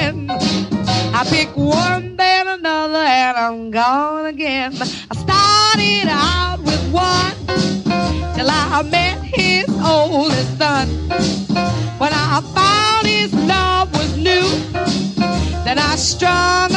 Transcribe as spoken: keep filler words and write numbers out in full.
again. I pick one, then another, and I'm gone again. I started out with one till I met his oldest son. When I found his love was new, then I strung